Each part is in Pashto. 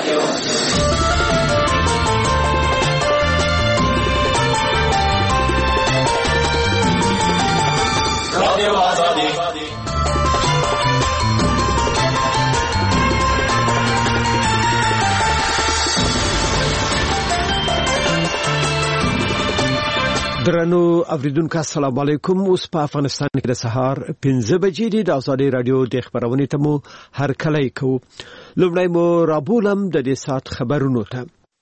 درنو اوریدونکو السلام علیکم. اوس په افغانستان کې د سهار 5 بجې دي. د آزادۍ رادیو د خبرونې ته مو هر کله کوو. لومړی مو رابولم د دې سات خبرونو ته.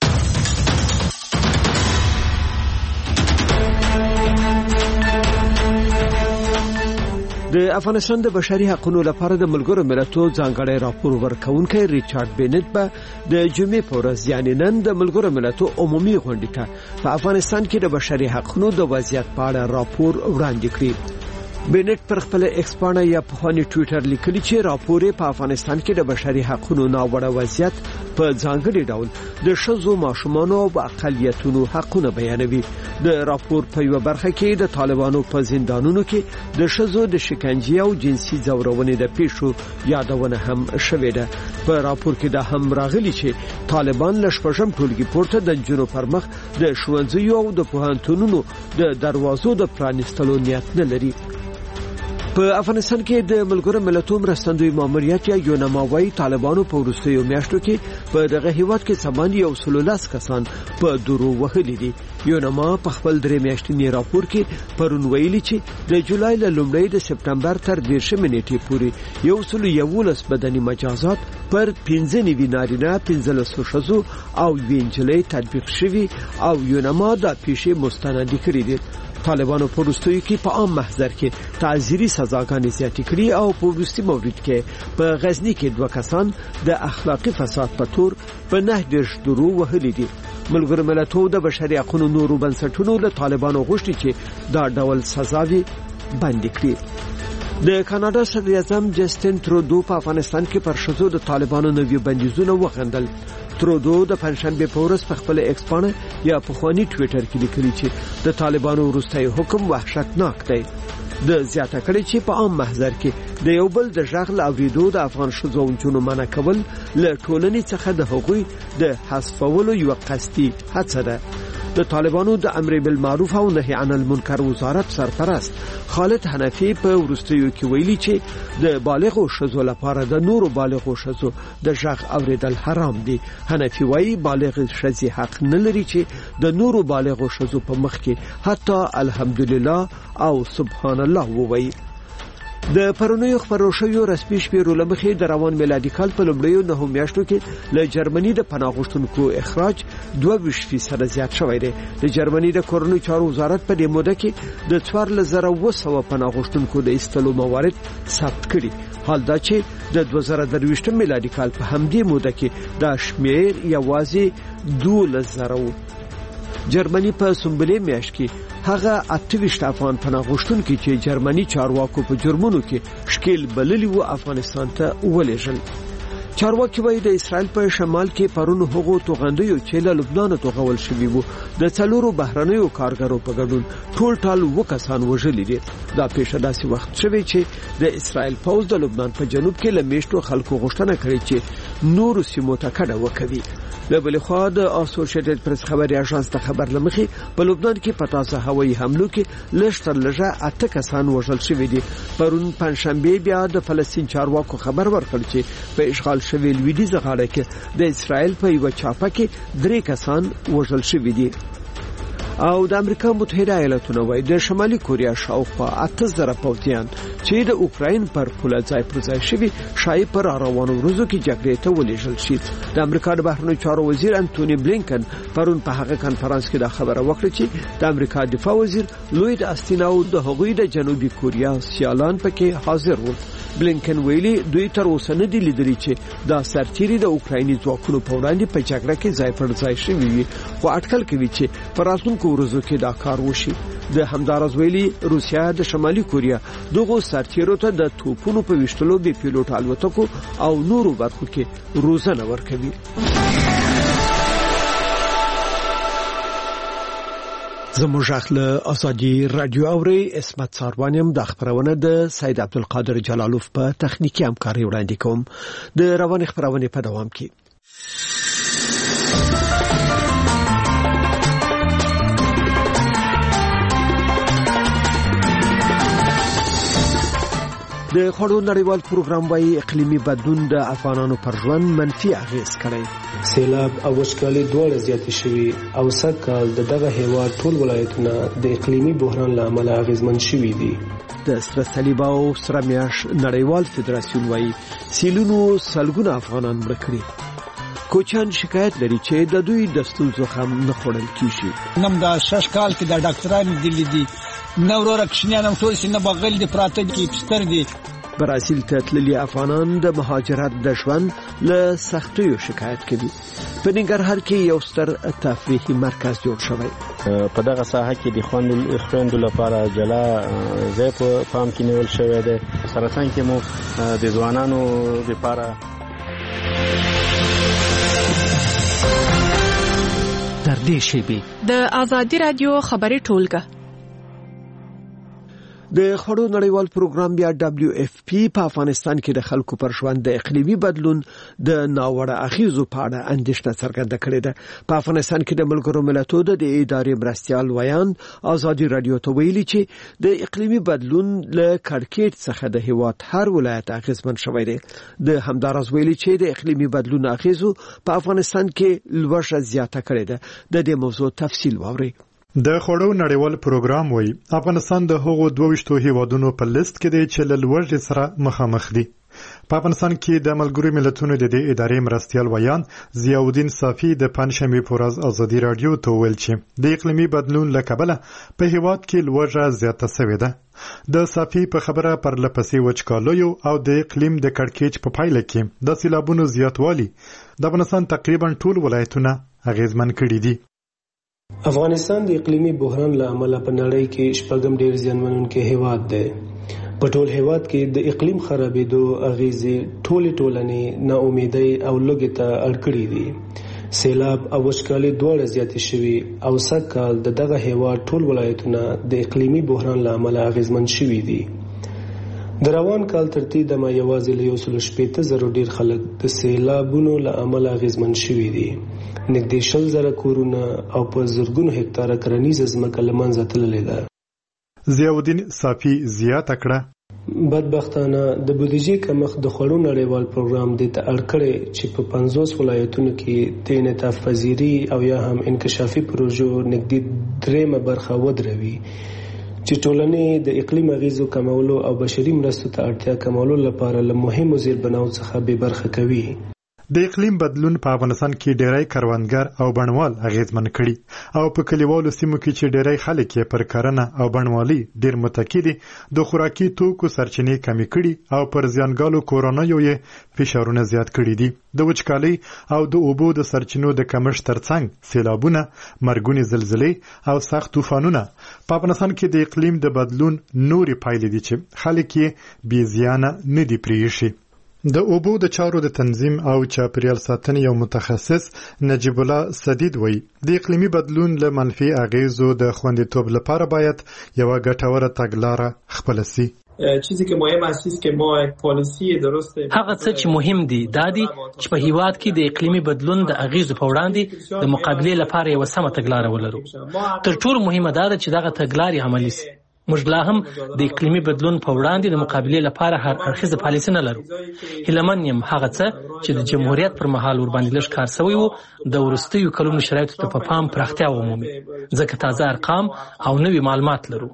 د افغانستان د بشري حقوقو لپاره د ملګرو ملتونو ځانګړی راپور ورکونکي ریچارډ بینټ به د جمعې په ورځ یعنی نن د ملګرو ملتونو عمومي غونډې ته په افغانستان کې د بشري حقوقو د وضعیت په اړه راپور وړاندې کړی. بینټ پر خپل ایکس پاڼه یا په خاني ټوئیټر لیکلی چې راپور په افغانستان کې د بشري حقوقو ناوړه وضعیت په ځانګړي ډول د ښځو، ماشومانو او اقلیتونو حقونه بیانوي. د راپور په یو برخه کې د طالبانو په زندانونو کې د ښځو د شکنجې او جنسي ځورونې د پیښو یادونه هم شوې ده. په راپور کې دا هم راغلي چې طالبان له شپږم ټولګي پورته د جنونو پر مخ د ښوونځیو او د پوهنتونونو د دروازو د پرانیستلو نیت نه لري. په افغانستان کې د ملګرو ملتونو مرستندوی ماموریت یا یونماوي طالبانو په وروستیو میاشتو کې په دغه هیواد کې سماني او 13 کسان په درو وهلي دي. یونما په خپل درې میاشتنی راپور کې پرون ویلي چې د جولای له لومړۍ د سپتمبر تر 10 نیټې پورې 111 بدني مجازات پر 15 نارینه 15 ښځو او وینجلې تطبیق شوي او یونما د پیښې مستند کړي دي. طالبانو په وروستیو کې په عام محضر کې تعزیري سزاګانې زیاتې کړې او په وروستي مورید کې په غزنی کې 2 کسان د اخلاقی فساد په تور په 9 درو وهلي دي. ملګرو ملتونو د بشري حقوقو نورو بنسټونو له طالبانو غوښتي چې دا ډول سزاوي بند کړي. د کاناډا صدر اعظم جسټین ترودو په افغانستان کې پر ښځو د طالبانو نوي بندیزونه وغندل. ترودو د پنځشنبه په ورځ په خپل ایکس پاڼه یا په خواني ټوئیټر کې لیکلي چې د طالبانو وروستي حکم وحشتناک دی. د زیاته کړي چې په عام محضر کې د یو بل د ژغل اوریدو د افغان ښځو او نجونو منع کول له ټولنې څخه د حقوقي د حذفولو یو قصدي هڅه ده. د طالبانو د امر بالمعروف او نهي عن المنکر وزارت سرپرست خالد حنفي په ورستیو کې ویلي چې د بالغو ښځو لپاره د نورو بالغو ښځو د ژغ اوریدل حرام دي. حنفي وايي بالغ ښځې حق نه لري چې د نورو بالغو ښځو په مخ کې حتی الحمدلله او سبحان الله ووایي. د پرونیو خبرو شویو رسمي شمیرو لمخې د روان میلادي کال په لومړیو 9 میاشتو کې له جرمني د پناه غوښتونکو اخراج 22% زیات شوی دی. د جرمني د کورنیو چارو وزارت په دې موده کې د 4200 پناه غوښتونکو د ایستلو موارد ثبت کړي. حال دا چې د 2023 میلادي کال په همدې موده کې دا شمیر یوازې 2000 جرمني په سنبلې میاشت کې هغه 28 افغان پناه غوښتونکي چې جرمني چارواکو په جرمونو کې شکیل بللی و افغانستان ته ولېږل. چارواکي وایي د اسرائیل په شمال کې پرون هغو توغندیو چې له لبنان توغول شوي وو د 4 بهرنیو کارګرو په ګډون ټول 2 کسان وژلي دي. دا پیښه داسې وخت شوی چې د اسرائیل پوځ د لبنان په جنوب کې له میشتو خلکو غوښتنه کړې چې نور سیمو ته کډه وکړي. له بل خوا د اسوسییټډ پریس خبري اژانس ته خبر لمخې په لبنان کې پتاسه هوایي حملو کې لږتر لږه 8 کسان وژل شوي دي. پرون پنځشنبه بیا د فلسطین چارواکو خبر ورکړ چې په اشغال شوی لویدیځه غاړه کې د اسرائیل په یو چاپه کې 3 کسان وژل شوي دي. او د امریکا متحده ایالاتونو وايي د شمالي کوریا شاوخوا 8000 پوځیان چې د اوکراین پر پوله ځای پر ځای شوي شایي پر روانو ورځو کې جګړې ته ولېږل شي. د امریکا د بهرنیو چارو وزیر انټونی بلینکن پرون په هغه کانفرنس کې دا خبره وکړه چې د امریکا دفاع وزیر لوید آستین او د هغوی د جنوبي کوریا سیالان پکې حاضر وو. بلینکن ویلي دوی تر اوسه نه دي لیدلي چې دا سرتیري د اوکرایني ځواکونو په وړاندې په جګړه کې ځای پر ځای شوي وي خو اټکل کوي چې پر راتلونکو ورځو کې دا کار وشي. د همدارز ویلي روسیا د شمالي کوریا دغه سرتیرو ته د توپونو په وشتلو به پیلوټ الوتکو او نورو برخو کې روزنه ورکوي. زموږ خپل ازادي رادیو اوري اسمت ساروانیم د خبرونه د سید عبدالقادر جلالوف په تخنیکی همکاري وړاندې کوم. د روان خبرونه په دوام کې د خوړو نړیوال پروګرام وايي اقلیمي بدلون د افغانانو پر ژوند منفي اغیز کړی. سیلاب او وچکالي دواړه زیاتې شوي او سږکال دغه هیواد ټول ولایتونه د اقلیمي بحران له امله اغیزمن شوي دي. د سره صلیب او سره میاش نړیوال فدراسیون وايي سیلونو سلګونه افغانان مړه کړي. کوچان شکایت لري چې د دوی د ستونزو هم نه خوړل کیږي. نم دا شش کال کې د ډاکټرانو دلی دي نو رکشنیانم ټول سینه بغل دي پراته دي پستر دي. برازیل ته تللي افغانان د مهاجرت د ژوند له سختیو شکایت کوي. په ننګرهار کې یو ستر تفریحي مرکز جوړ شوی. په دغه ساحه کې د خويندو لپاره جلا ځای په پام کې نیول شوی دی. سرطان کې مو د ځوانانو لپاره تر دې شیبې د آزادي رادیو خبري ټولګه د خوړو نړیوال پروګرام یا WFP په افغانستان کې د خلکو پر ژوند د اقلیمي بدلون د ناوړه اغیزو په اړه اندېښنه څرګنده کړې ده. په افغانستان کې د ملګرو ملتونو د ادارې مرستيال ویان آزادي رادیو ته ویلي چې د اقلیمي بدلون له کړکېټ څخه د هیواد هر ولایت اغیزمن شوی دی. د همدارس ویلي چې د اقلیمي بدلون اغیزو په افغانستان کې لوړه زیاته کړې ده. د دې موضوع تفصیل واوري. د خوړو نړیوال پروګرام وایي افغانستان د هغو 22 هیوادونو په لیست کې دی چې له لوړې سره مخامخ دي. په افغانستان کې د ملګرو ملتونو د دې ادارې مرستيال ویان ضیاءالدین صافی د پنځشنبه په ورځ آزادي رادیو ته ویل چې د اقلیمي بدلون له کبله په هیواد کې لوړه زیاته شوې ده. د صافی په خبره پر لپسې وچکالیو او د اقلیم د کړکېچ په پایله کې د سیلابونو زیاتوالی د افغانستان تقریبا ټول ولایتونه اغیزمن کړي دي. افغانستان د اقلیمي بحران له امله په نړۍ کې شپږم ډیر زیانمنونکی هیواد دی. په ټول هیواد کې د اقلیم خرابېدو اغیزې ټولنې ناامیدۍ او لوږې ته اړ کړي دي. سیلاب او وچکالي دواړه زیاتې شوي او سږکال دغه هیواد ټول ولایتونه د اقلیمي بحران له امله اغیزمن شوي دي. د روان کال ترتیب د ما یوازې له 180,000 ډیر خلک د سیلابونو له امله اغیزمن شوي دي. نږدې 100,000 کورونه او په زرګونو هکتاره کرنیزه ځمکه له منځه تللې ده. ضیاءالدین صافی زیاته کړه بدبختانه د بودیجې کمښت د خوړو نړیوال پروګرام د اړ کړي چې په 50 ولایتونو کې د انعطاف پذیری او یا هم انکشافي پروژو نږدې 3 برخه ودروي چې ټولنې د اقلیم اغیزو کمولو او بشري مرستو ته اړتیا کمولو لپاره له مهمو زیربناو څخه بې برخه کوي. د اقلیم بدلون په افغانستان کې ډېری کروندګر او بڼوال اغیزمن کړي او په کلیوالو سیمو کې چې ډېری خلک یې پر کرنه او بڼوالي ډېر متکی دي د خوراکي توکو سرچینې کمې کړي او پر زیانګالو کورونیو یې فشارونه زیات کړي دي. د وچکالۍ او د اوبو د سرچینو د کمښت ترڅنګ سیلابونه، مرګونې زلزلې او سخت طوفانونه په افغانستان کې د اقلیم د بدلون نورې پایلې دي چې خلک یې بې زیانه نه دي پرېښي. د اوبو د چارو د تنظیم او چاپیریال ساتنې یو متخصص نجیب الله سدید وایي د اقلیمي بدلون له منفي اغیزو د خوندیتوب لپاره باید یو ګټوره تګلاره خپل شي. چیزی که مهم است که ما پالیسی درست هغه څه چې مهم دي دا دي چې په هیواد کې د اقلیمي بدلون د اغیزو په وړاندې د مقابلې لپاره یو سمه تګلاره ولرو. تر ټولو مهمه دا ده چې دغه تګلارې عملي شي. موږ لا هم د اقلیمي بدلون په وړاندې د مقابلې لپاره هر اړخیزه پالیسي نه لرو. هیلمن یم هغه څه چې د جمهوریت پر مهال ور باندې لږ کار شوی وو د وروستیو کلونو شرایطو ته په پام پراختیا ومومي ځکه تازه ارقام او نوي معلومات لرو.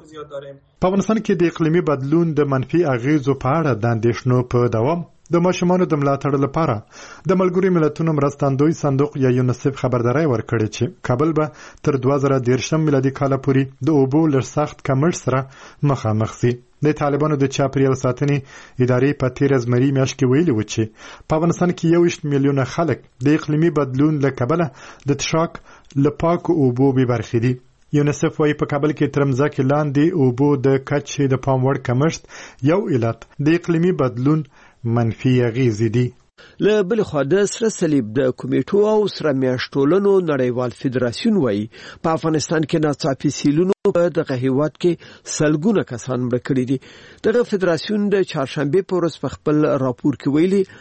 په افغانستان کې د اقلیمي بدلون د منفي اغیزو په اړه د اندېښنو په دوام د ماشومانو د ملاتړ لپاره د ملګرو ملتونو مرستندوی صندوق یا یونیسف خبرداري ورکړې چې کابل به تر 2013 میلادي کال پورې د اوبو لږ سخت کمښت سره مخامخ شي. د طالبانو د چاپیریال ساتنې ادارې په 13 مری میاشت کې ویلي و چې په افغانستان کې 1 میلیون خلک د اقلیمي بدلون له کبله د تشاک له پاکو اوبو بې برخې دي. یونیسف وايي په کابل کې ترمزه کې لاندې اوبو د کچې د پام وړ کمښت یو علت د اقلیمي بدلون منفي اغیزې دي. له بل خوا د سره صلیب د کمیټو او سره میاشتولنو نړیوال فدراسیون وايي په افغانستان کې ناڅاپي سیلونو په دغه هیواد کې سلګونه کسان مړه کړي دي. دغه فدراسیون د چهارشنبه په ورځ په خپل راپور کې ویلي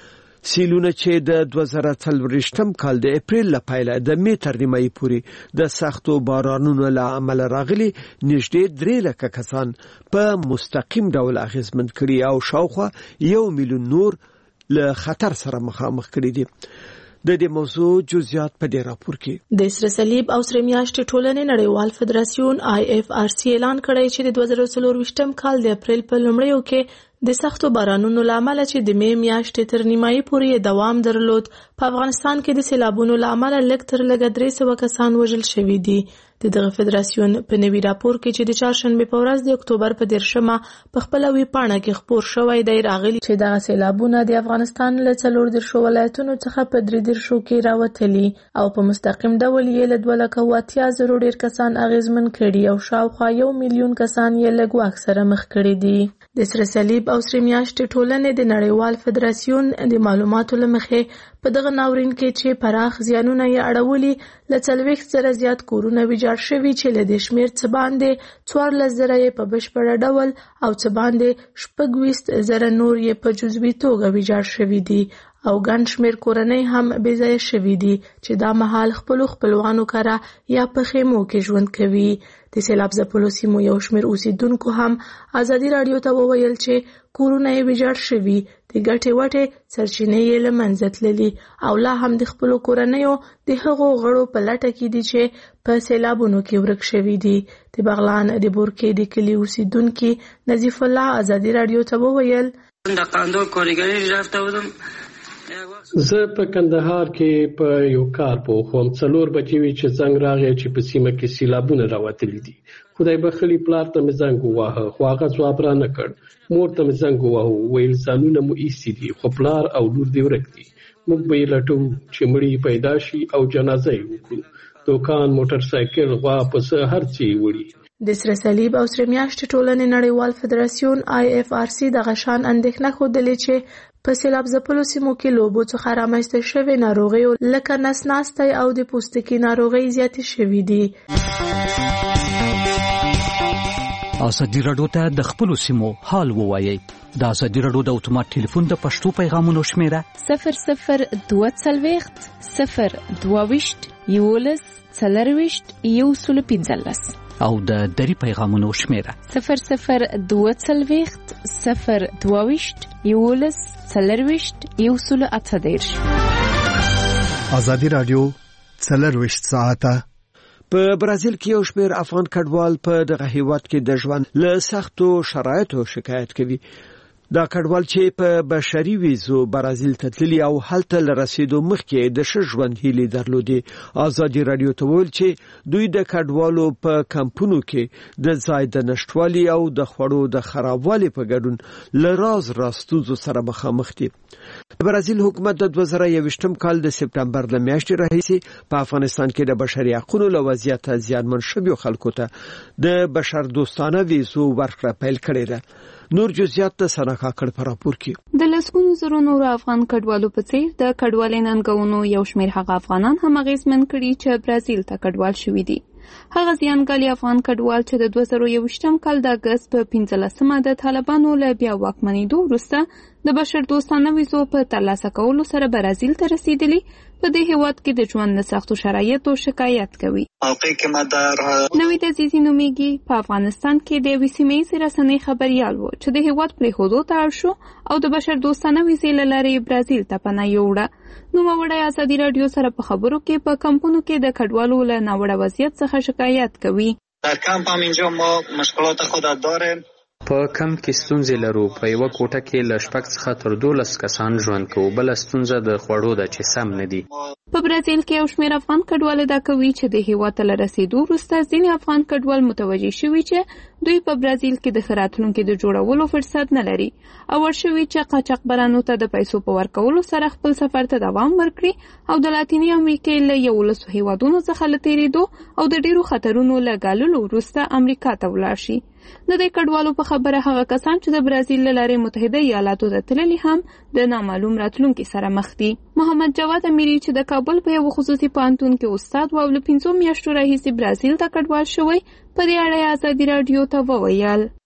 سیلونه چې د 2024 کال د اپریل له پیله د می تر نیمایي پورې د سختو بارانونو له امله راغلي نږدې 3 لک کسان په مستقیم ډول اغیزمن کړي او شاوخوا 1 میلیون نور له خطر سره مخامخ کړي دي. د دې موضوع جزئیات په دې راپور کې د سره صلیب او سره میاشتې ټولنې نړیوال فدراسیون IFRC اعلان کړی چې د 2024 کال د اپریل په لومړیو کې د سختو بارانونو لامل چې د می میاشتې تر نیمایي پورې دوام درلود په افغانستان کې د سیلابونو لامل لږ تر لږه 300 کسان وژل شوي دي. دغه فدراسیون په نوي راپور کې چې د چهارشنبه په ورځ د اکتوبر په 10مه په خپل وی پاڼه کې خبر شوی دی راغلي چې دغه سیلابونه د افغانستان له 14 ولایتونو څخه په 3 کې راوتلي او په مستقیم ډول یې له 280,000 ډیر کسان اغیزمن کړي او شاوخوا 1 میلیون کسان یې لږ اکثره مخ کړي دي. د سره صلیب او سره میاشتې ټولنې د نړیوال فدراسیون د معلوماتو لمخې په دغه ناورین کې چې پراخ زیانونه یې اړولي ل 40 زره زیات کورونه ویجاړ شوي چې له دې شمیر څخه باندې 14 زره یې په بشپړ ډول او څخه باندې 26 زره نور یې په جزوي توګه ویجاړ شوي دي او ګڼ شمیر کورنۍ هم بې ځایه شوي دي چې دا مهال خپلوانو کره یا په خیمو کې ژوند کوي. د سیلاب ځپلو سیمو یو شمیر اوسیدونکو هم ازادي رادیو ته وویل چې کورونه یې ویجاړ شوي د ګټې وټې سرچینې یې له منځه تللي او لا هم د خپلو کورنیو د هغو غړو په لټه کې دي چې په سیلابونو کې ورک شوي دي. د بغلان د بورکې د کلي اوسیدونکي نظیف الله ازادي رادیو ته وویل د قاندو کارګری رفته بودم زه په کندهار کې په یو کار پوه هم 4 بجې وی چې زنګ راغی چې په سیمه کې سیلابونه راوتلي دي. خدای بخلي پلار ته مې زنګ وواهه خو هغه ځواب را نه کړ. مور ته مې زنګ وواهه ویل ځانونه مو ایستي دي خو پلار او لور دې ورک دي. موږ به یې لټو چې مړی پیدا شي او جنازه یې وکړو. دوکان موټر سایکل غوا پسه هر څه یې وړي. د سره صلیب او سره میاشتې ټولنې نړیوال فدراسیون IFRC دغه شان اندېښنه ښودلې چې په سیلاب ځپلو سیمو کې له اوبو څخه رامنځته شوې ناروغیو لکه نس ناستی او د پوستکي ناروغۍ زیاتې شوې دي. ازادي رادیو ته د خپلو سیمو حال ووایئ. د ازادي رادیو د اتومات ټلیفون د پښتو پیغامونو شمیره 0022 022 11 40 او د دری پیغامونو شمیره 0022 022 11 40 ازادي رادیو 40 ساعته. په برازیل کې یو شمېر افغان کډوال په دغه هیواد کې د ژوند له سختو شرایطو شکایت کوي. دا کډوال چې په بشري ویزو برازیل ته تللي او هلته لرسیدو مخکې د ښه ژوند هیلې درلودې. ازادي رادیو ته ویل چې دوی د کډوالو په کمپونو کې د ځای د نشټوالي او د خوړو د خرابوالي په ګډون له راستوزو سره مخامخ دي. برازیل حکومت د 2021 کال د سپتمبر له میاشتې راهیسې په افغانستان کې د بشري حقوقو له وضعیت زیانمن شویو خلکو ته د بشر دوستانه ویزو ورکړه پیل کړې ده. نور جزئیات د سنا کاکړ په راپور کې د لسګونو زرو نور افغان کډوالو په څیر د کډوالۍ ننګونو یو شمېر هغه افغانان هم اغیزمن کړي چې برازیل ته کډوال شوي دي. هغه زیانګالي افغان کډوال چې د 2021 کال د اگست په 15مه د طالبانو له بیا واکمنېدو وروسته د بشر دوستانه ویزو په ترلاسه کولو سره برازیل ته رسیدلي په دې هیواد کې د ژوند له سختو شرایطو شکایت کوي. نوید عزیزی نومیږي په افغانستان کې د یوې سیمه‌ییزې رسنۍ خبریال و چې د هیواد پرېښودو ته اړ شو او د بشر دوستانه ویزې له لارې برازیل ته پناه یووړه. نوموړی ازادي رادیو سره په خبرو کې په کمپونو کې د کډوالو له ناوړه وضعیت څخه شکایت کوي. در کمپ هم اینجا ما مشکلات خود داریم. په کمپ کې ستونزې لرو. په یوه کوټه کې له 6 څخه تر 12 کسان ژوند کوو. بله ستونزه د خوړو ده چې سم نه دي. په برازیل کې یو شمېر افغان کډوال ادعا کوي چې د هیواد ته له رسیدو وروسته ځینې افغان کډوال متوجه شوي چې دوی په برازیل کې د ښه راتلونکي د جوړولو فرصت نه لري او ور شوي چې قاچاقبرانو ته د پیسو په ورکولو سره خپل سفر ته دوام ورکړي او د لاتینې امریکې له 11 هیوادونو څخه له تېرېدو او د ډېرو خطرونو له ګاللو وروسته امریکا ته ولاړ شي. د دې کډوالو په خبره هغه کسان چې د برازیل له لارې متحده ایالاتو ته تللي هم د نامعلوم راتلونکي سره مخ دي. محمد جواد امیری چې د کابل په یو خصوصي پوهنتون کې استاد و او له 5 میاشتو راهیسې برازیل ته کډوال شوی په دې اړه ازادي رادیو ته وویل.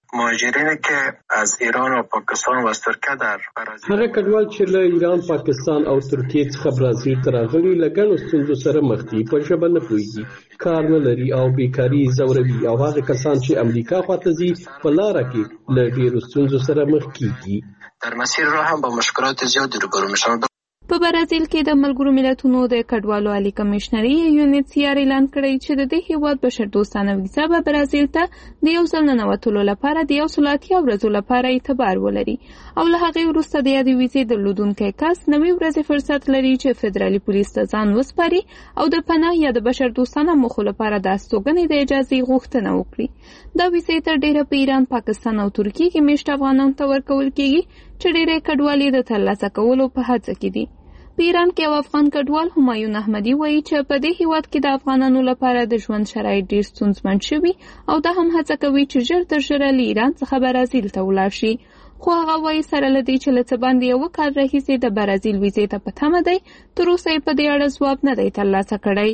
مهاجرینی که از ایران و پاکستان و از ترکیه در برازیل هغه کډوال چې له ایران، پاکستان او ترکیې څخه برازیل ته راغلي له ګڼو ستونزو سره مخ دي. په ژبه نه پوهېږي، کار نه لري او بیکاري ځوروي، او هغه کسان چې امریکا خواته ځي په لاره کې له ډېرو ستونزو سره مخ کیږي. در مسیر راه هم با مشکلات زیادی روبرو میشن. په برازیل کې د ملګرو ملتونو د کډوالو عالی کمشنري UNHCR اعلان کړی چې د دې هیواد بشردوستانه ویزه به برازیل ته د یو ځل ننوتلو لپاره د 180 ورځو لپاره اعتبار ولري، او له هغې وروسته د یادې ویزې درلودونکی کس 90 ورځې فرصت لري چې فدرالي پولیس ته ځان وسپاري او د پناه یا د بشردوستانه موخو لپاره د استوګنې د اجازې غوښتنه وکړي. دا ویزې تر ډیره په ایران، پاکستان او ترکیې کې میشت افغانانو ته ورکول کیږي چې ډیری کډوال یې د ترلاسه کولو په هڅه کې دي. په ایران کې یو افغان کډوال همایون احمدي وایي چې په دې هیواد کې د افغانانو لپاره د ژوند شرایط ډېر ستونزمن شوي او دا هم هڅه کوي چې ژر تر ژره له ایران څخه برازیل ته ولاړ شي. خو هغه وایي سره له دې چې له څه باندې یو کال راهیسې د برازیل ویزې ته په تمه دی، تر اوسه یې په دې اړه ځواب نه دی ترلاسه کړی.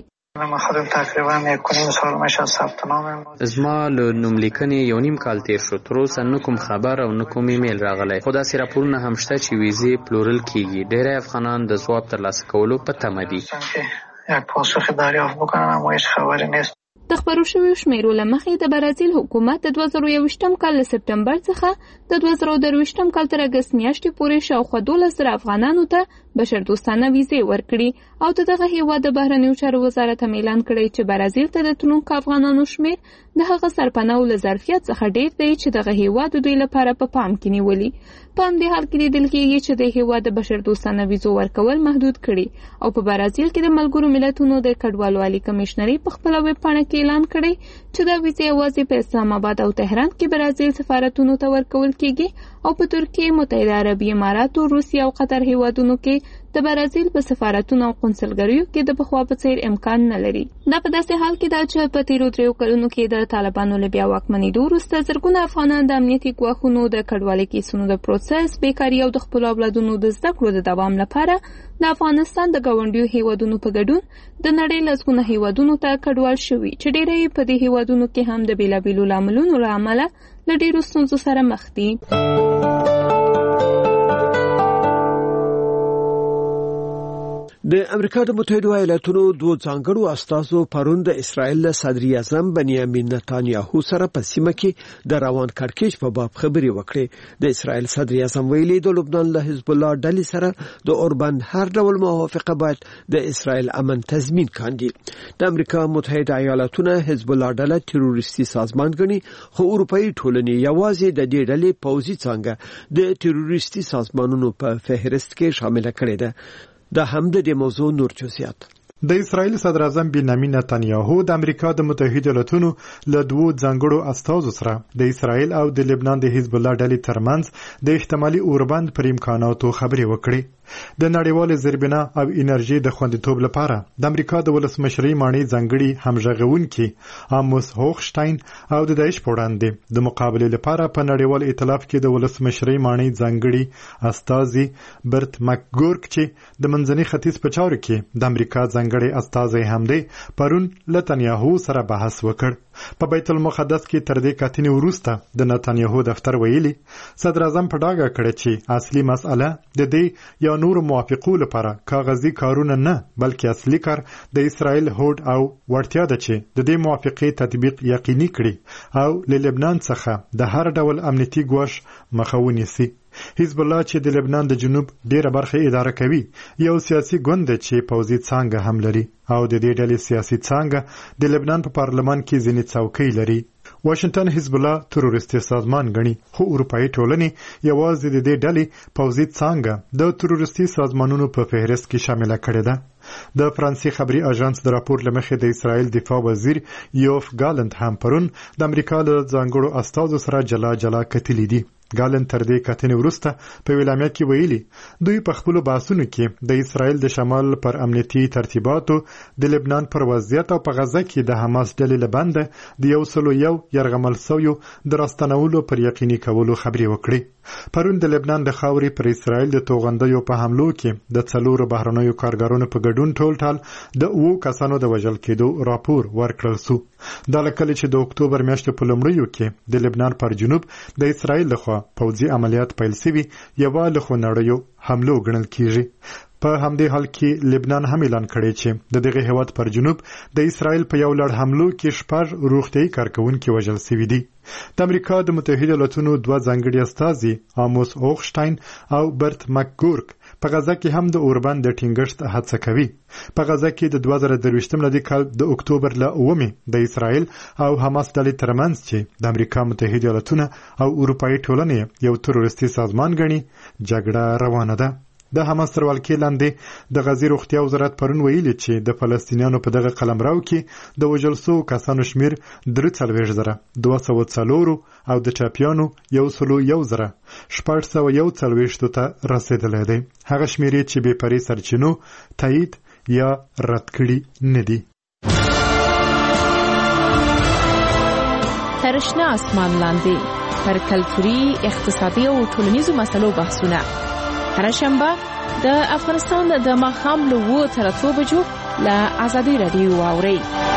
زما له نوملیکنې 1.5 کال تیر شو، تر اوسه نه کوم خبر او نه کوم ایمیل راغلی، خو داسې راپورونه هم شته چې ویزې پلورل کیږي. ډېری افغانان د ځواب ترلاسه کولو په تمه دي. د خبرو شویو شمیرو له مخې د برازیل حکومت د 2021 کال له سپټمبر څخه د 2023 کال تر اګست میاشتې پورې شاوخوا 12,000 افغانانو ته بشردوستانه ویزې ورکړي، او دغه هیواد د بهرنیو چارو وزارت هم اعلان کړی چې برازیل ته د تلونکو افغانانو شمیر د هغه سرپناه له ظرفیت څخه ډیر دی چې دغه هیواد دوی لپاره په پام کې نیولي. په همدې حال کې لیدل کېږي چې د هیواد د بشردوستانه ویزو ورکول محدود کړي، او په برازیل کې د ملګرو ملتونو د کډوالو عالی کمشنري په خپله ویب پاڼه کې اعلان کړی چې دا ویزې یوازې په اسلام آباد او تهران کې برازیل سفارتونو ته ورکول کېږي، او په ترکیه، متحده عربي اماراتو، روسیه او قطر هیوادونو کې د برازیل په سفارتونو او قونسلګریو کې د پخوا په څیر امکان نه لري. دا په داسې حال کې ده چې په تیرو 3 کلونو کې د طالبانو له بیا واکمنېدو وروسته زرګونه افغانان د امنیتي ګواښونو، د کډوالۍ کیسونو د پروسس، بیکاري او د خپلو اولادونو د زده کړو د دوام لپاره د افغانستان د ګاونډیو هیوادونو په ګډون د نړۍ لسګونه هیوادونو ته کډوال شوي، چې ډېری په دې هیوادونو کې هم د بېلابېلو لاملونو له امله له ډېرو ستونزو سره مخ دي. د امریکا د متحده ایالاتونو دوه ځانګړو استازو پرون د اسرائیل صدر اعظم بنیامین نتانیاهو سره په سیمه کې د روان کړکېچ په باب خبرې وکړې. د اسرائیل صدر اعظم ویلي د لبنان له حزب الله ډلې سره د اوربند هر ډول موافقه باید د اسرائیل امن تضمین کاندي. د امریکا متحده ایالاتونو حزب الله ډله تروریستي سازمان ګڼي، خو اروپאי ټولنې یوازې د دې ډلې پوځي څنګه د تروریستي سازمانونو په فهرست کې شامل کړي ده. دا هم د دې موضوع نور جزئیات. د اسرائیل صدر اعظم بنیامین نتانیاهو د امریکا د متحده ایالاتونو له دوه ځانګړو استازو سره د اسرائیل او د لبنان د حزب الله ډلې ترمنځ د احتمالي اوربند پر امکاناتو خبرې وکړې. د نړیوال زیربنا او انرژي د خوندیتوب لپاره د امریکا د ولسمشرۍ مانی ځانګړي همغږونکي آموس هوخشتاین او د داعش په وړاندې د مقابله لپاره په نړیوال ائتلاف کې د ولسمشرۍ مانی ځانګړي استازي برت مکګورک چې د منځني ختیځ په چارو کې د امریکا ځانګړي استازي هم دی پرون نتانیاهو سره بحث وکړ. په بیت المقدس کې تر دې کتنې وروسته د نتانیاهو دفتر ویلي صدر اعظم په ډاګه کړی چې اصلي مسأله د دې یا نور موافقو لپاره کاغذي کارونه نه، بلکې اصلي کار د اسرائیل هوډ او وړتیا ده چې د دې موافقې تطبیق یقیني کړي او له لبنان څخه د هر ډول امنیتي ګواښ مخه ونیسي. حزب الله چې د لبنان د جنوب ډیره برخه اداره کوي یو سیاسي ګوند چې پوځي څانګه هم لري او د دې ډلې سیاسي څانګه د لبنان په پارلمان کې ځینې څوکۍ لري. واشنگټن حزب الله تروریستي سازمان ګڼي، خو اروپאי ټولنې یوازې د دې ډلې پوځي څانګه د تروریستي سازمانونو په فهرست کې شامل کړې ده. د فرانسې خبري اژانس د راپور لمخې د اسرائیل دفاع وزیر یوف ګالند هم پرون د امریکا له ځانګړو استازو سره جلا کتلې دي. ګالن تر دې کتنې وروسته په ویلامیا کې ویلي دوی په خپل بحثونو کې د اسرائیل د شمال پر امنیتي ترتیباتو د لبنان پر وضعیت او په غزه کې د حماس ډلې لبنده د 101 يرغمل سویو د راستنولو پر یقیني کولو خبرې وکړي. پرون د لبنان د خاورې پر اسرائیل د توغندیو په حملو کې د 4 بهرنیو کارګرانو په ګډون ټول د 9 کسانو د وژل کېدو راپور ورکړل شو. دا لکه چې د اکتوبر میاشتې په لومړیو کې د لبنان پر جنوب د اسرائیل لخوا پوځي عملیات پیل شوي یوه له خونړیو حملو ګڼل کیږي. په همدې حال کې لبنان هم اعلان کړی چې د دغه هیواد پر جنوب د اسرائیل په یو لړ حملو کې 6 روغتیايي کارکونکي وژل شوي دي. د امریکا د متحده ایالاتونو 2 ځانګړي استازي آموس اوخشتاین او برت مکګورک په غزه کې هم د اوربند د ټینګښت هڅه کوي. په غزه کې د 2023 ملي کال د اکتوبر ل 9 د اسرائیل او حماس ډلې ترمنځ چې د امریکا متحده ایالاتونو او اروپאי ټولنې یو تروریستي سازمان ګڼي جګړه روانه ده. د حماس تر ولکې لاندې د غزې روغتیا وزارت پرون ویلي چې د فلسطینیانو په دغه قلمرو کې د وژل شوو کسانو شمیر 43,204 او د ټاپیانو 101,641 ته رسیدلی دی. هغه شمیرې چې بې پرې سرچینو تایید یا رد کړي نه دي. ترشنه اسمان لاندې پر کلتوري، اقتصادي او ټولنیزو مسلو بحثونه هر شنبه د افغانستان د ماښام له 2 تر 3 بجو له ازادي رادیو واوري.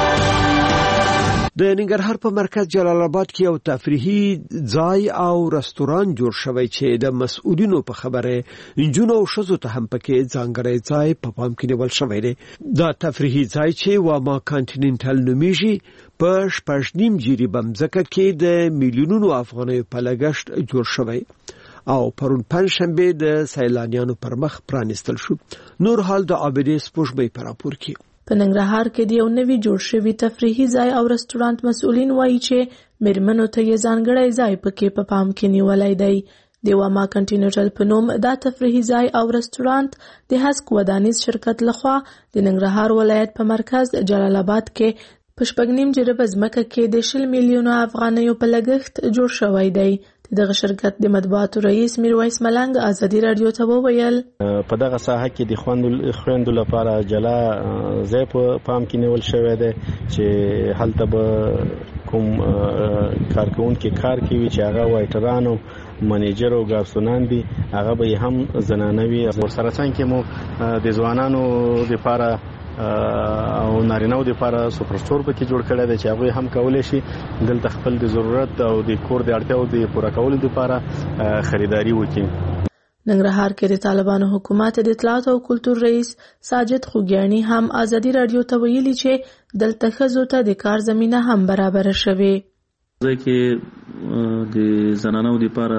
د ننګرهار په مرکز جلال آباد کې یو تفریحي ځای او رستوران جوړ شوی چې د مسؤلینو په خبره انجونو او شذو ته هم پکې ځانګړی ځای په پام کې نیول شوی دی. دا تفریحي ځای چې واما کانټیننټل نومیږي په 6.5 جیری بمځکه کې د میلیونونو افغانیو په لګښت جوړ شوی او پرون پنځشنبه د سیلانیانو پر مخ پرانستل شو. نور حال د عابدې سپوږمۍ په راپور کې. په ننګرهار کې د یو نوي جوړ شوي تفریحي ځای او رستورانت مسؤلین وایي چې میرمنو ته یې ځانګړی ځای پکې په پام کې نیولای دی. د واما کانټیننټل په نوم دا تفریحي ځای او رستورانت د هسک ودانیز شرکت لخوا د ننګرهار ولایت په مرکز جلال آباد کې په 9.5 جریبه ځمکه کې د 10 میلیونو افغانیو په لګښت جوړ شوی دی. دغه شرکت د مطبوعاتو رئیس میرویس ملنګ ازادي رادیو ته وویل په دغه ساحه کې د خويندو لپاره جلا ځای په پام کې نیول شوی دی چې هلته به کوم کارکونکي کار کوي چې هغه وایټرانو منیجر او ګارسونان دي هغه به هم زنانوي. ورسره څنګه مو د ځوانانو لپاره او نارینه‌و لپاره سوپر سٹور پکې جوړ کړی دی چې هغه هم کولای شي دلته خپل د ضرورت او د کور د اړتیاو د پوره کولو لپاره خریداري وکړي. ننګرهار کې د طالبانو حکومت د اطلاعات او کلتور رئیس ساجد خوګیانی هم ازادي رادیو ته ویلي چې دلته ښځو ته د کار زمينه هم برابر شوه. ځکه د زنانو لپاره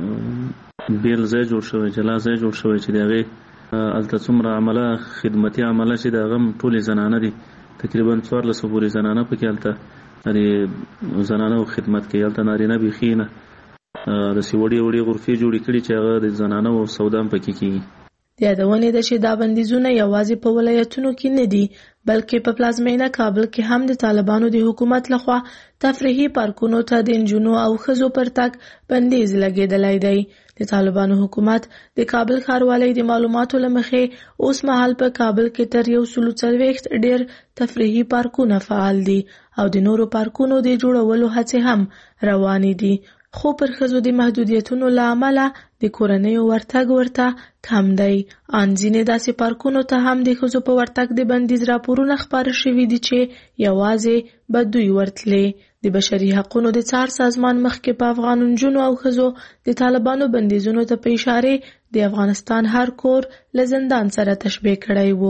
بیل ځای جوړ شوی، جلا ځای جوړ شوی چې دغه الته څومره عمله خدمتي عمله چې د غم ټولې زنانه دي تقریبا 1400 پورې زنانه پکې الته لري زنانه خدمت کوي. الته نارینه بيخینه د سیوړي وړي غرفې جوړې کړي چې هغه د زنانه او سودا پکې کیږي. یادونه ده چې دا بندیزونه یوازې په ولایتونو کې نه دي بلکې په پلازمینه کابل کې هم د طالبانو د حکومت لخوا تفریحي پارکونو ته د انجونو او ښځو پر تګ بندیز لګیدلی دی. د طالبانو حکومت د کابل ښاروالۍ د معلوماتو له مخې اوس مهال په کابل کې تر 140 ډیر تفریحي پارکونه فعال دي او د نورو پارکونو د جوړولو هڅې هم روانې دي. خو پر ښځو د محدودیتونو له امله د کورنیو ورتګ ورته کم دی. ان ځینې داسې پارکونو ته هم د ښځو په ورتګ د بندیز راپورونه خپاره شوي دي چې یوازې به دوی ورتلې. د بشري حقوقو د څار سازمان مخکې په افغان نجونو او ښځو د طالبانو بندیزونو ته په اشاره د افغانستان هر کور له زندان سره تشبیه کړی وو.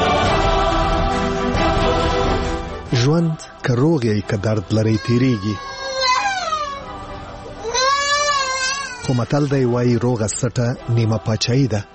ژوند که روغ یې که درد لري تیریږي، خو متل دی وایي روغه سټه نیمه پاچاهي ده.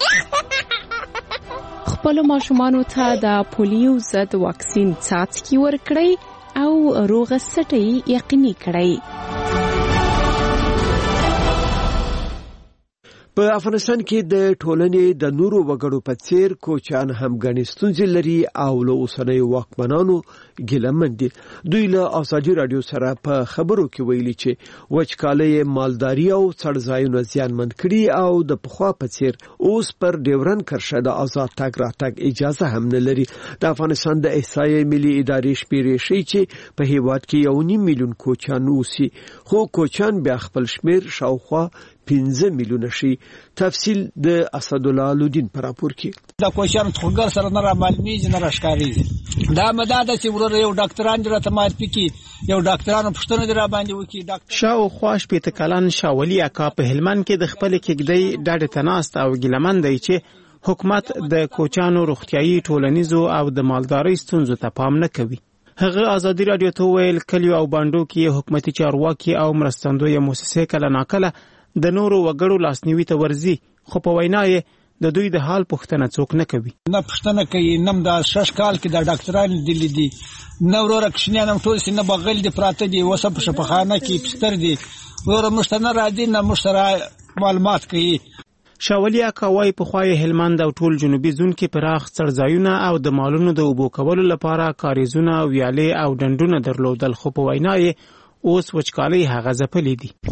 خپلو ماشومانو ته د پولیو ضد واکسین څاڅکي ورکړئ او روغه سټه یقیني کړئ. په افغانستان کې د ټولنې د نورو وګړو په څیر کوچیان هم غني ستونزې لري او له اوسنیو واکمنانو ګیلمن دي. دوی له ازادي رادیو سره په خبرو کې ویلي چې وچکالي مالداري او څړځایونه زیانمن کړي او د پخوا په څیر اوس پر ډیورن کرښه د آزاد تګ راتګ اجازه هم نه لري. د افغانستان د احصایې ملي ادارې شمیرې ښیي چې په هیواد کې 1.5 میلیون کوچیان اوسي، خو کوچیان بیا خپل شمیر شاوخوا 15 میلیونه شي. تفصیل د اسدالله الدین پر راپور کې. د کوچیانو څنګه سره نه را معلومیږي نه راښکاري. دا مداده چې ورور یو ډاکټران درته معرفي کی، یو ډاکټرانو پښتنه در باندې وکي. ډاکټر شاوخوا 15 کلن شاولي اکا په هلمند کې د خپل کېږدۍ ډاډه تناست او ګیلمن دی چې حکومت د کوچیانو روغتيایي ټولنیزو او د مالدارۍ ستونزو ته پام نه کوي. هغه ازادي رادیو ته ویل کلیو او باندو کې حکومتي چارواکي او مرستندوی مؤسسې کله ناکله د نورو وګړو لاسنیوي ته ورځي، خو په وینا یې د دوی د حال پوښتنه څوک نه کوي. نه پوښتنه کوي، نم د 6 کال کې د ډاکټرانو دلی دي، نو ورور کښنیانم ټول سینه بغل دي پراته دي، وسه په شپخانه کې پستر دي، ورور مشتنه را دي نه مشتره معلومات کوي. شاولي اکاوای په خوای هلمند او ټول جنوبي زون کې پراخ څړځایونه او د مالونو د اوبو کولو لپاره کاریزونه ویالې او ډنډونه درلودل، خو په وینا یې اوس وچکالي هغه ځپلې دي.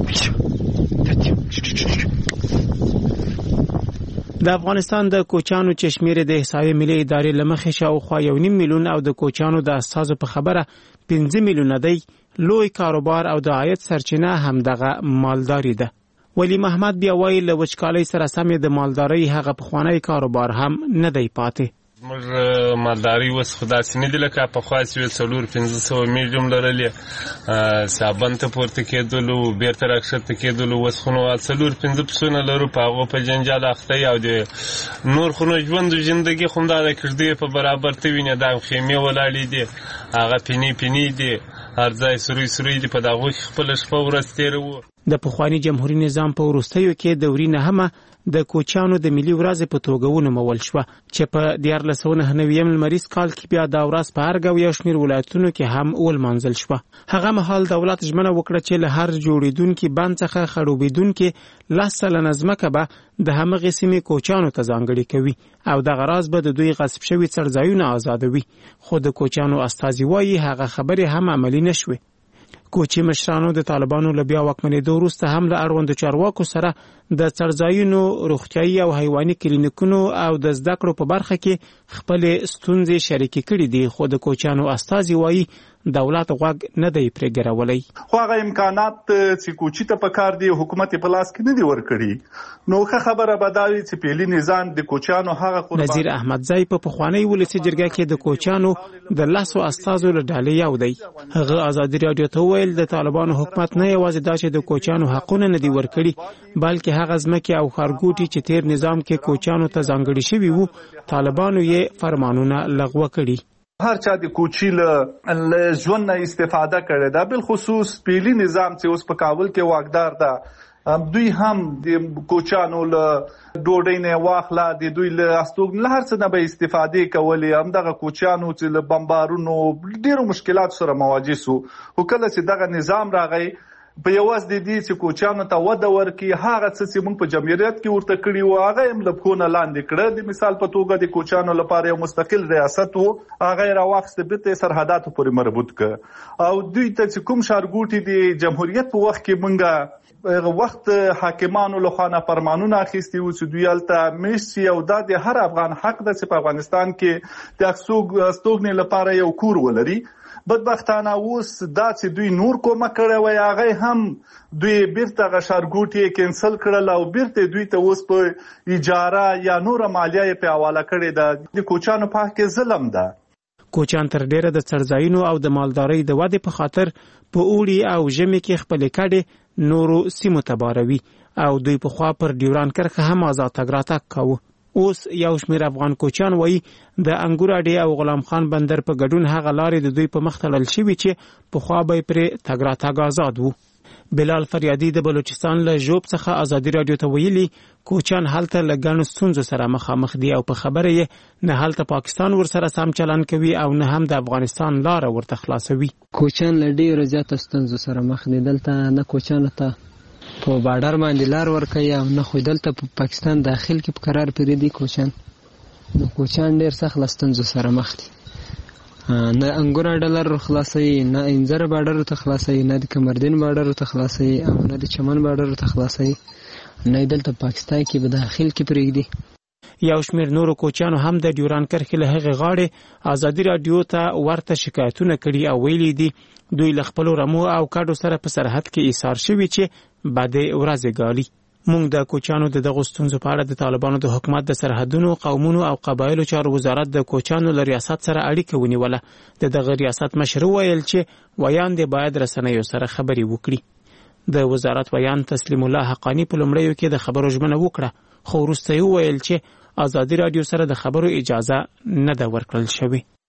د افغانستان د کوچیانو چې شمیر د احصایې ملي ادارې لمخې شاوخوا 1.5 میلیون او د کوچیانو د استازو په خبره 15 میلیونه دی. لوی کاروبار او د عاید سرچینه هم دغه مالداري ده. ولی محمد بیا وایي له وچکالۍ سره سم د مالدارۍ هغه پخوانی کاروبار هم نه دی پاتې. موږ مالداري اوس خو داسې نه دي لکه پخوا چې 400-500 میلیون لرلې، صابن ته پورته کېدلو، بیرته راکښته کېدلو. اوس خو نو 4-5 پسونه لرو، په هغو په جنجال اخته یو د نور خو نو ژوند و زندګي خو همدا د کږدیو په برابر ته وینې، دا خیمې ولاړې دي، هغه پینې دي، هر ځای سروي دي، په دغو کې خپله شپه ورځ تېروو. د پخوانی جمهوریت نظام په وروستیو کې دوري نه هم د کوچیانو د ملي ورځې په توګه ونومول شوه چې په 1499 لمریز کال کې بیا دا ورځ په هر یو شمېر ولایتونو کې هم ولمانځل شوه. هغه مهال دولت ژمنه وکړه چې له هر جوړېدونکي بند څخه خړوبېدونکي 10 سلنه ځمکه به د همغې سیمې کوچیانو ته ځانګړې کوي او دغه راز به د دوی غصب شوي څړځایونه آزادوي، خو د کوچیانو استازي وایي هغه خبرې هم عملي نه شوې. کوچی مشرانو د طالبانو له بیا واکمنېدو وروسته هم له اړوندو چارواکو سره د څړځایونو، روغتیایي او حیواني کلینیکونو او د زده کړو په برخه کې خپلې ستونزې شریکې کړي دي، خو د کوچیانو استازي وایي دولت غوږ نه دی پرې ګرولی. خو هغه امکانات چې کوچي ته پکار دي حکومت په لاس کې نه دی ورکړي، نو ښه خبره به دا وي چې پیلي نظام د کوچیانو هغه قربان. نظیر احمدزی په پخوانی ولسي جرګه کې د کوچیانو د 10 استازو له ډلې یو دی. هغه ازادي رادیو ته ویل د طالبانو حکومت نه یوازې دا چې د کوچیانو حقونه نه دی ورکړي، بلکې هغه ځمکې او ښارګوټي چې تیر نظام کې کوچیانو ته ځانګړي شوي وو، طالبانو یې فرمانونه لغوه کړي. هر چا د کوچی له ژوند نه استفاده کړې ده، بالخصوص پیلي نظام چې اوس په کابل کې واکدار ده، دوی هم د کوچیانو له ډوډۍ نه واخله، د دوی له استوګن له هر څه نه به استفادې کولې. همدغه کوچیانو چې له بمبارونو ډېرو مشکلاتو سره مواجه سو، خو کله چې دغه نظام راغی په یوازې د دې چې کوچیانو ته وده ورکړي، هغه څه چې موږ په جمهوریت کې ورته کړي وو هغه یې له پښو نه لاندې کړه. د مثال په توګه د کوچیانو لپاره یو مستقل ریاست و، هغه یې راواخیسته، بېرته یې سرحداتو پورې مربوط کړه. او دوی ته چې کوم ښارګوټي د جمهوریت په وخت کې موږ وخت حاکمانو له خوا نه فرمانونه اخیستي وو چې دوی هلته میشت شي، او دا د هر افغان حق ده چې په افغانستان کې د استوګنې لپاره یو کور ولري. بدبختانه اوس دا چې دوی نور کومه کړې وای، هغه هم دوی بیرته هغه ښارګوټي کینسل کړل او بیرته دوی ته اوس په اجاره یا نوره مالیه یې په حواله کړې ده. د کوچیانو په حق کې ظلم ده. کوچیان تر ډیره د څړځایونو او د مالدارۍ د ودې په خاطر په اوړي او ژمي کې خپلې کډې نورو سیمو ته باروي او دوی پخوا پر ډیوران کرښه هم آزاد تګ راتګ کاوه. اوس یو شمېر افغان کوچیان وایي د انګور اډې او غلام خان بندر په ګډون هغه لارې د دوی په مخ تړل شوي چې پخوا به یې پرې تګ راتګ آزاد وو. بلال فریادي د بلوچستان له ژوب څخه ازادي رادیو ته ویلي کوچیان هلته له ګڼو ستونزو سره مخامخ دي او په خبره یې نه هلته پاکستان ورسره سم چلند کوي او نه هم د افغانستان لاره ورته خلاصوي. کوچیان له ډېرو زیاتو ستونزو سره مخ دي. دلته نه کوچیانو ته په بارډر باندې لار ورکوي او نه خو دلته په پاکستان داخل کې په قرار پرېږدي کوچیان. نو کوچیان ډېر سخت له ستونزو سره مخ دي. نه انګوره ډالر خلاصوي، نه انځر بارډر ته خلاصوي، نه د کمردین بارډر ته خلاصوي او نه د چمن بارډر ته خلاصوي، نه دلته پاکستان کې به داخل کې پرېږدي. یو شمېر نورو کوچیانو هم د ډیوران کرښې له هغې غاړې ازادي راډیو ته ورته شکایتونه کړي او ویلي دي دوی له خپلو رمو او کډو سره په سرحد کې ایثار شوي چې بدې ورځې ګالي. موږ د کوچیانو د دغو ستونزو په اړه د طالبانو د حکومت د سرحدونو، قومونو او قبایلو چارو وزارت د کوچیانو له ریاست سره اړیکه ونیوله. د دغه ریاست مشر وویل چې ویاندې باید رسنیو سره خبرې وکړي. د وزارت ویان تسلیم الله حقانی په لومړیو کې د خبرو ژمنه وکړه، خو وروسته یې وویل چې ازادي راډیو سره د خبرو اجازه نه ده ورکړل شوې.